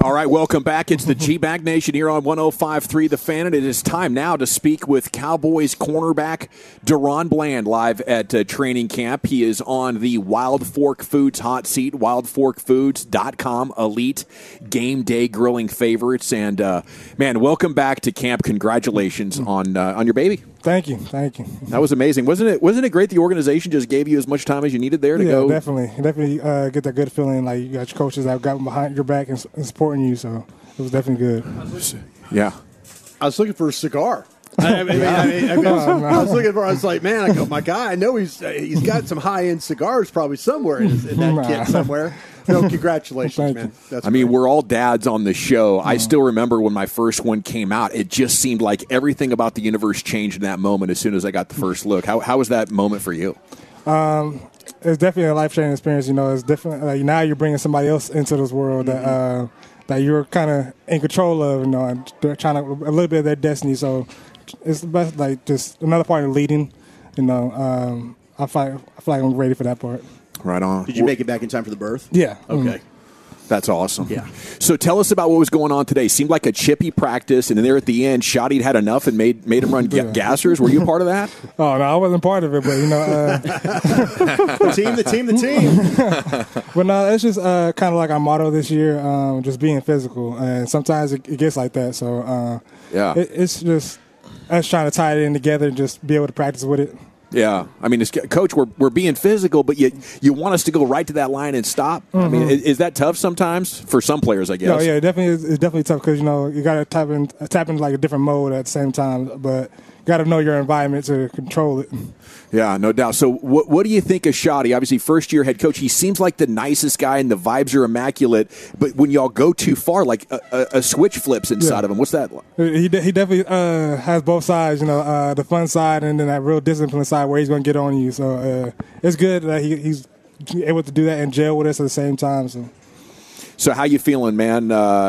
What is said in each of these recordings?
All right, welcome back. It's the G-Bag Nation here on 105.3 The Fan, and it is time now to speak with Cowboys cornerback DaRon Bland live at training camp. He is on the Wild Fork Foods hot seat, wildforkfoods.com, elite game day grilling favorites. And, man, welcome back to camp. Congratulations on your baby. Thank you. That was amazing. Wasn't it great the organization just gave you as much time as you needed there to go? Yeah, definitely get that good feeling like you got your coaches that got behind your back and supporting you, so it was definitely good. Yeah. I was looking for a cigar. I was like, man, I go, my guy, I know he's got some high-end cigars probably somewhere in that kit somewhere. No, congratulations, man. That's great. We're all dads on the show. I still remember when my first one came out, it just seemed like everything about the universe changed in that moment as soon as I got the first look. How was that moment for you? It's definitely a life-changing experience. You know, it's different. Like, now you're bringing somebody else into this world that you're kind of in control of, you know, and they're trying to a little bit of their destiny. So it's the best, like, just another part of leading. You know, I feel like I'm ready for that part. Right on. Did you make it back in time for the birth? Yeah. Okay. That's awesome. Yeah. So tell us about what was going on today. Seemed like a chippy practice, and then there at the end, Shotty had enough and made him run gassers. Were you a part of that? Oh, no, I wasn't part of it, but, you know. The team. But no, it's just kind of like our motto this year, just being physical. And sometimes it gets like that. So, it's just us trying to tie it in together and just be able to practice with it. Yeah, Coach, we're being physical, but you want us to go right to that line and stop. Mm-hmm. Is that tough sometimes for some players? I guess. No, yeah, it's definitely tough because, you know, you got to tap into like a different mode at the same time, but you got to know your environment to control it. Yeah, no doubt. So what do you think of Shotty? Obviously, first-year head coach. He seems like the nicest guy, and the vibes are immaculate. But when y'all go too far, like a switch flips inside of him. What's that like? He definitely has both sides, you know, the fun side and then that real discipline side where he's going to get on you. So it's good that he's able to do that and gel with us at the same time. So how you feeling, man?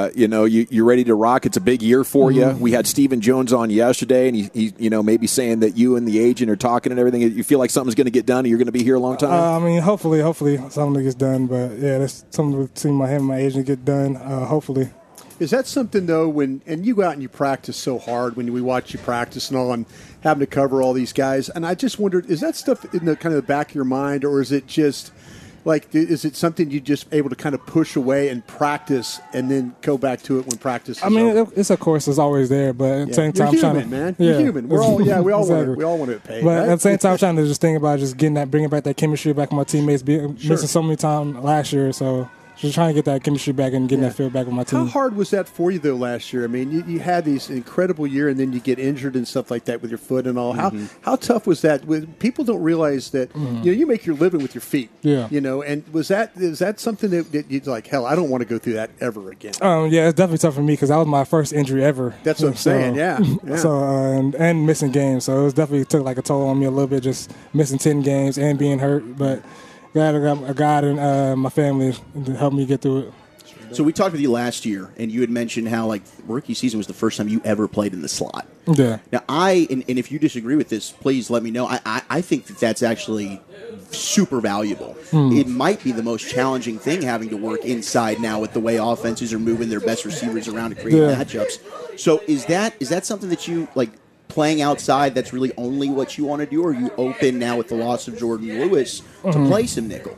You ready to rock? It's a big year for you. We had Stephen Jones on yesterday, and he maybe saying that you and the agent are talking and everything. You feel like something's going to get done, and you're going to be here a long time? Hopefully something gets done. But, yeah, that's something we've seen him and my agent get done, hopefully. Is that something, though, and you go out and you practice so hard when we watch you practice and all and having to cover all these guys, and I just wondered, is that stuff in the kind of the back of your mind, or is it just – like, is it something you just able to kind of push away and practice and then go back to it when practice is over? It's of course it's always there, but at the same time, you're human, man. You're human. We all exactly. want to pay. But right? at the same time, I'm trying to just think about just bringing back that chemistry back with my teammates. Missing so many times last year, so just trying to get that chemistry back and getting that feel back with my team. How hard was that for you, though, last year? I mean, you had these incredible year, and then you get injured and stuff like that with your foot and all. How tough was that? People don't realize that you make your living with your feet. Yeah. You know, and is that something that you're like, hell, I don't want to go through that ever again? Yeah, it's definitely tough for me because that was my first injury ever. That's what I'm saying. Yeah. So and missing games, so it was definitely took like a toll on me a little bit, just missing 10 games and being hurt, but. Glad I got a God and my family to help me get through it. So we talked with you last year, and you had mentioned how, like, rookie season was the first time you ever played in the slot. Yeah. Now, and if you disagree with this, please let me know. I think that's actually super valuable. It might be the most challenging thing having to work inside now with the way offenses are moving their best receivers around to create matchups. So is that something that you, like, playing outside, that's really only what you want to do, or are you open now with the loss of Jordan Lewis to play some nickel?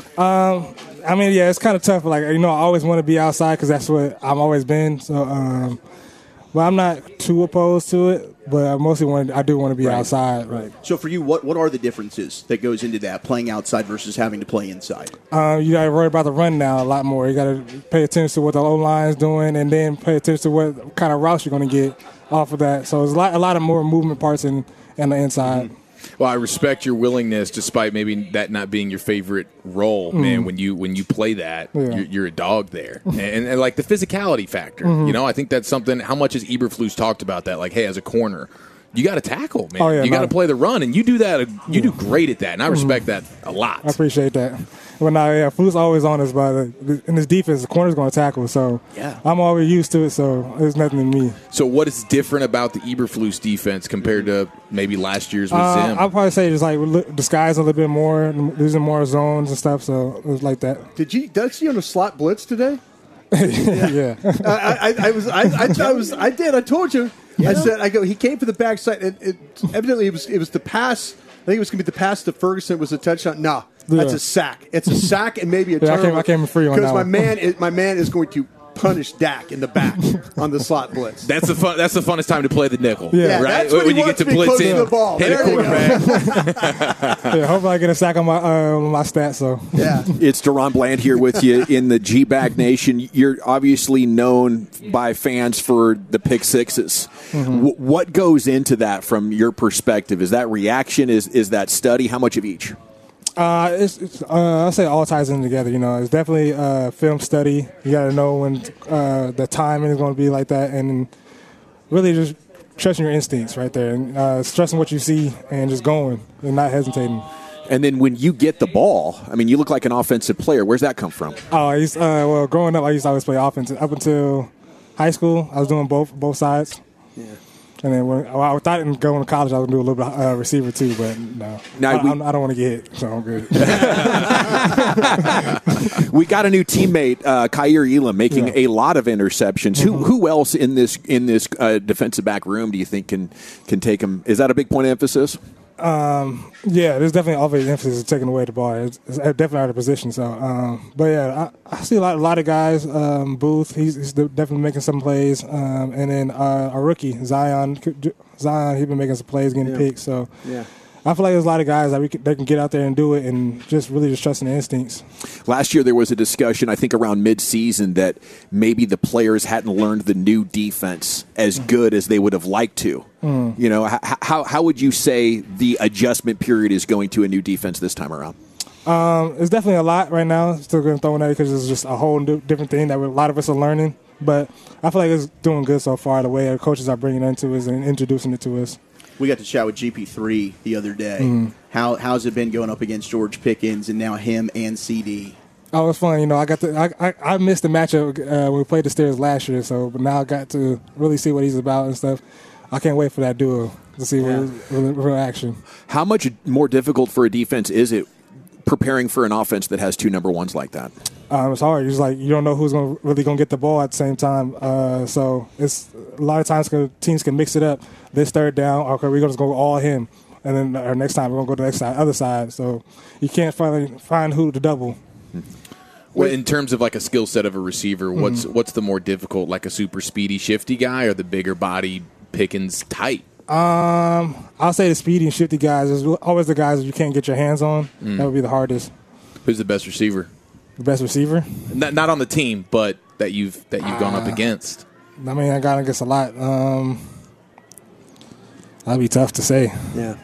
It's kind of tough. Like, I always want to be outside because that's what I've always been. So, but I'm not too opposed to it. But I do want to be outside. Right. So for you, what are the differences that goes into that, playing outside versus having to play inside? You got to worry about the run now a lot more. You got to pay attention to what the O-line is doing, and then pay attention to what kind of routes you're going to get off of that. So there's a lot of more movement parts in the inside. Well, I respect your willingness, despite maybe that not being your favorite role, man. When you play that, you're a dog there, and like the physicality factor. I think that's something. How much has Eberflus talked about that? Like, hey, as a corner, you got to tackle, man. You got to play the run, and you do that. You do great at that, and I respect that a lot. I appreciate that. Well, Flus always on us, but in his defense, the corner's going to tackle. So I'm always used to it. So there's nothing to me. So what is different about the Eberflus defense compared to maybe last year's with Zim? I'll probably say just like disguise a little bit more, losing more zones and stuff. So it was like that. Did you see on a slot blitz today? Yeah. I did. I told you. I said, he came for the backside. Evidently, it was the pass. I think it was going to be the pass to Ferguson. Was a touchdown. No, that's a sack. It's a sack and maybe a turnover. I came free on that because one. my man is going to punish Dak in the back on the slot blitz. That's the funnest time to play the nickel. Yeah, right. that's when you get to blitz in, the ball. hit a quarterback. Yeah, hopefully I get a sack on my stats. So yeah, it's Deron Bland here with you in the G-Bag Nation. You're obviously known by fans for the pick sixes. Mm-hmm. What goes into that from your perspective? Is that reaction? Is that study? How much of each? I'll say it all ties in together. It's definitely film study. You got to know when the timing is going to be like that, and really just trusting your instincts right there, and trusting what you see and just going and not hesitating. And then when you get the ball, I mean, you look like an offensive player. Where's that come from? Well, growing up, I used to always play offense. Up until high school, I was doing both sides. Yeah. And then I thought in going to college I was going to do a little bit of receiver too, but no. I don't want to get hit, so I'm good. We got a new teammate, Kaiir Elam, making a lot of interceptions. Mm-hmm. Who else in this defensive back room do you think can take him? Is that a big point of emphasis? Yeah, there's definitely always emphasis of taking away the ball. It's definitely out of position. So, but yeah, I see a lot of guys. Booth, he's definitely making some plays. And then our rookie Zion, he's been making some plays, getting picks. So, yeah. I feel like there's a lot of guys that they can get out there and do it, and just really trusting their instincts. Last year there was a discussion, I think around mid-season, that maybe the players hadn't learned the new defense as good as they would have liked to. How would you say the adjustment period is going to a new defense this time around? It's definitely a lot right now. Still going to throw in that because it's just a whole different thing that a lot of us are learning. But I feel like it's doing good so far. The way our coaches are bringing it into us and introducing it to us. We got to chat with GP3 the other day. Mm. How's it been going up against George Pickens and now him and CD? Oh, it's fun. I missed the matchup when we played the Steelers last year, but now I got to really see what he's about and stuff. I can't wait for that duo to see real action. How much more difficult for a defense is it preparing for an offense that has two number ones like that? It's hard. It's like you don't know who's really going to get the ball at the same time. So it's a lot of times teams can mix it up. This third down, okay, we're going to go all him, and then our next time we're going to go to the other side. So you can't find who to double. Well, in terms of like a skill set of a receiver, what's the more difficult, like a super speedy, shifty guy, or the bigger body Pickens tight? I'll say the speedy and shifty guys is always the guys that you can't get your hands on. That would be the hardest. Who's the best receiver? The best receiver? Not on the team, but that you've gone up against. I mean, I got against a lot. That'd be tough to say. Yeah.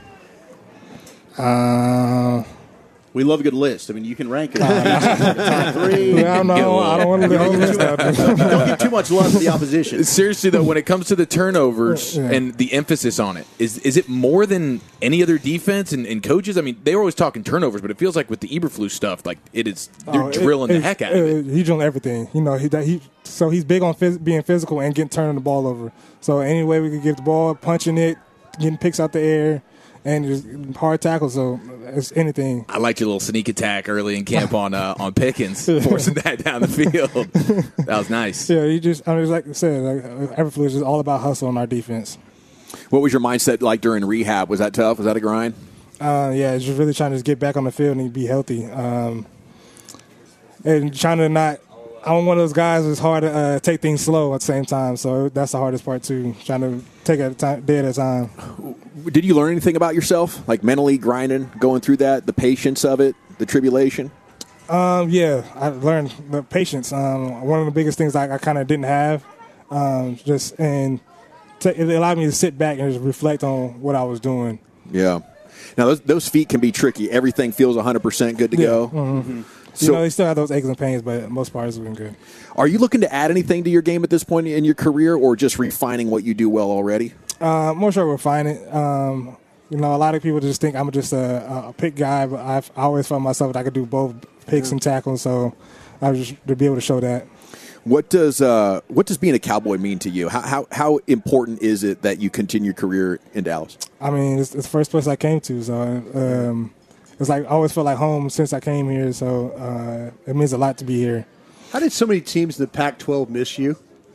We love a good list. I mean, you can rank it. Top three. Yeah, I don't want to do the whole list out there. Don't give too much love to the opposition. Seriously, though, when it comes to the turnovers and the emphasis on it, is it more than any other defense and coaches? I mean, they were always talking turnovers, but it feels like with the Eberflus stuff, like they're drilling the heck out of it. He's drilling everything. So he's big on being physical and turning the ball over. So any way we could get the ball, punching it, getting picks out the air, and just hard tackles, so it's anything. I liked your little sneak attack early in camp on Pickens, forcing that down the field. That was nice. Yeah, like I said, Eberflus is just all about hustle on our defense. What was your mindset like during rehab? Was that tough? Was that a grind? Yeah, just really trying to get back on the field and be healthy. And trying to not – I'm one of those guys that's hard to take things slow at the same time, so that's the hardest part too, trying to take it a day at a time. Did you learn anything about yourself, like mentally grinding, going through that, the patience of it, the tribulation? Yeah, I learned the patience. One of the biggest things I kind of didn't have, it allowed me to sit back and just reflect on what I was doing. Yeah. Now, those feet can be tricky. Everything feels 100% good to go. Mm-hmm. So, they still have those aches and pains, but most parts have been good. Are you looking to add anything to your game at this point in your career, or just refining what you do well already? More sure refine it. A lot of people just think I'm just a pick guy, but I always found myself that I could do both picks and tackles, so I was just to be able to show that. What does being a Cowboy mean to you? How important is it that you continue your career in Dallas? I mean, it's the first place I came to, so it's like I always felt like home since I came here. So it means a lot to be here. How did so many teams in the Pac-12 miss you?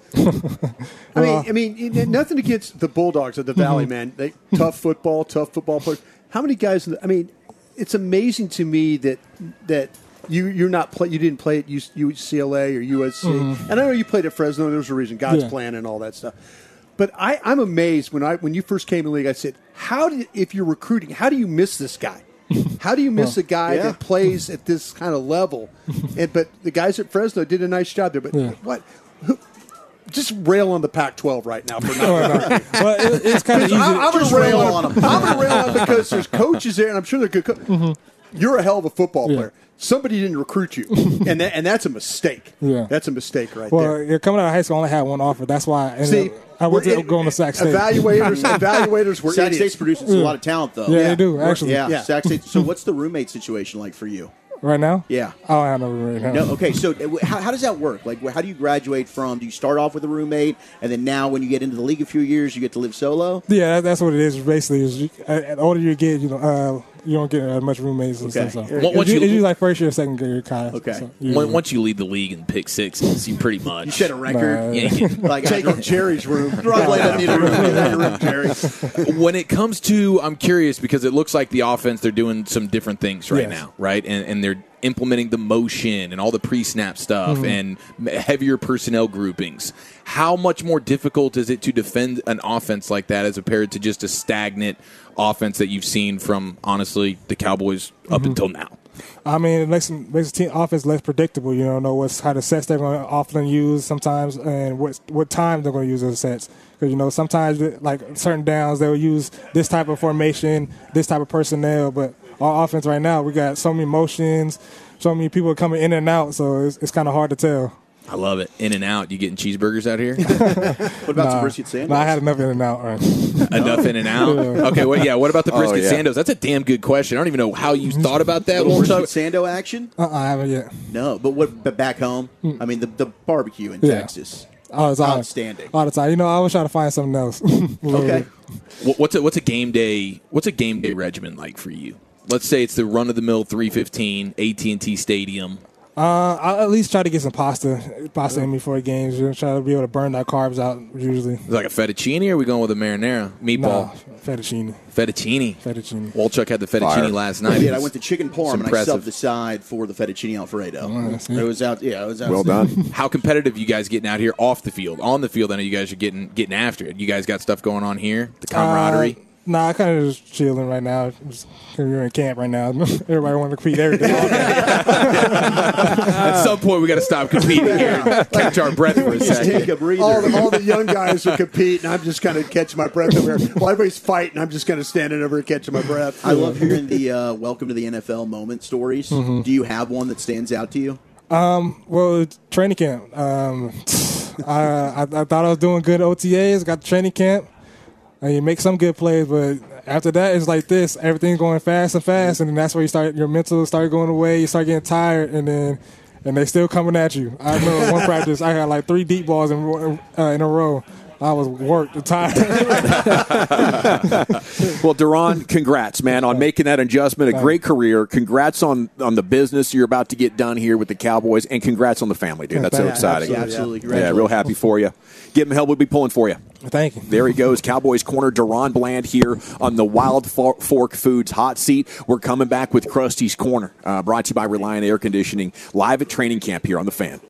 I mean, nothing against the Bulldogs of the Valley, man. Tough football players. How many guys? It's amazing to me that you didn't play at UCLA or USC, and I know you played at Fresno. There's a reason, God's plan and all that stuff. But I'm amazed when you first came in the league. I said, if you're recruiting, how do you miss this guy? How do you miss a guy that plays at this kind of level? But the guys at Fresno did a nice job there. But just rail on the Pac-12 right now for nothing. Well, it's kind of easy. I'm going to rail on them. I'm going to rail on them because there's coaches there, and I'm sure they're good. You're a hell of a football player. Somebody didn't recruit you, and that's a mistake. Yeah. That's a mistake right there. Well, coming out of high school, I only had one offer. That's why I went to going to Sac State. Evaluators were Sac idiots. State's producing a lot of talent, though. Yeah, they do, actually. Yeah, Sac State. So what's the roommate situation like for you? Right now? Yeah. I don't have no roommate now. No, okay, so how does that work? Like, how do you graduate from, do you start off with a roommate, and then now when you get into the league a few years, you get to live solo? Yeah, that's what it is, basically. The older you get, you don't get as much roommates and stuff. So. It's usually like first year, second year kind of. Okay. So, once you lead the league in pick sixes, you pretty much. You set a record. Like taking Jerry's room. Jerry. When it comes to, I'm curious because it looks like the offense, they're doing some different things right now, right? And they're implementing the motion and all the pre-snap stuff and heavier personnel groupings. How much more difficult is it to defend an offense like that as compared to just a stagnant offense that you've seen from, honestly, the Cowboys up until now? I mean, it makes the team offense less predictable. You don't know how the sets they're going to often use sometimes and what time they're going to use those sets. Because, sometimes, like certain downs, they'll use this type of formation, this type of personnel. But our offense right now, we got so many motions, so many people coming in and out, so it's kind of hard to tell. I love it. In and out. You getting cheeseburgers out here? What about some brisket sandals? I had enough in and out. Right. Enough in and out? Okay, what about the brisket sandos? That's a damn good question. I don't even know how you thought about that. Brisket sando action? I haven't yet. No, but back home, I mean, the barbecue in Texas. Oh, it's outstanding. All the time. I was trying to find something else. Okay. What's a game day regimen like for you? Let's say it's the run-of-the-mill 3:15 AT&T Stadium. I'll at least try to get some pasta in me for games. Try to be able to burn that carbs out usually. Is it like a fettuccine, or are we going with a marinara? Meatball? No, fettuccine. Fettuccine. Walchuk had the fettuccine last night. I did. I went to Chicken Parm and I subbed the side for the fettuccine Alfredo. It was out. Yeah, it was out. Well done. How competitive you guys getting out here off the field? On the field, I know you guys are getting after it. You guys got stuff going on here? The camaraderie? Nah, I kind of just chilling right now. We're in camp right now. Everybody want to compete every day. At some point, we got to stop competing here and catch our breath for a second. Take a breather. All the young guys are competing. I'm just kind of catching my breath over here. While everybody's fighting, I'm just kind of standing over here catching my breath. I love hearing the welcome to the NFL moment stories. Do you have one that stands out to you? Well, training camp. I thought I was doing good OTAs. Got the training camp. And you make some good plays, but after that, it's like this. Everything's going fast, and then that's where your mental start going away. You start getting tired, and they still coming at you. I remember one practice, I had like 3 deep balls in a row. I was worked, tired. Well, Deron, congrats, man, on making that adjustment. A great career. Congrats on the business you're about to get done here with the Cowboys, and congrats on the family, dude. That's so exciting. Absolutely. Yeah, real happy for you. Give him help. We'll be pulling for you. Thank you. There he goes, Cowboys corner Deron Bland here on the Wild Fork Foods hot seat. We're coming back with Krusty's Corner, brought to you by Reliant Air Conditioning, live at training camp here on The Fan.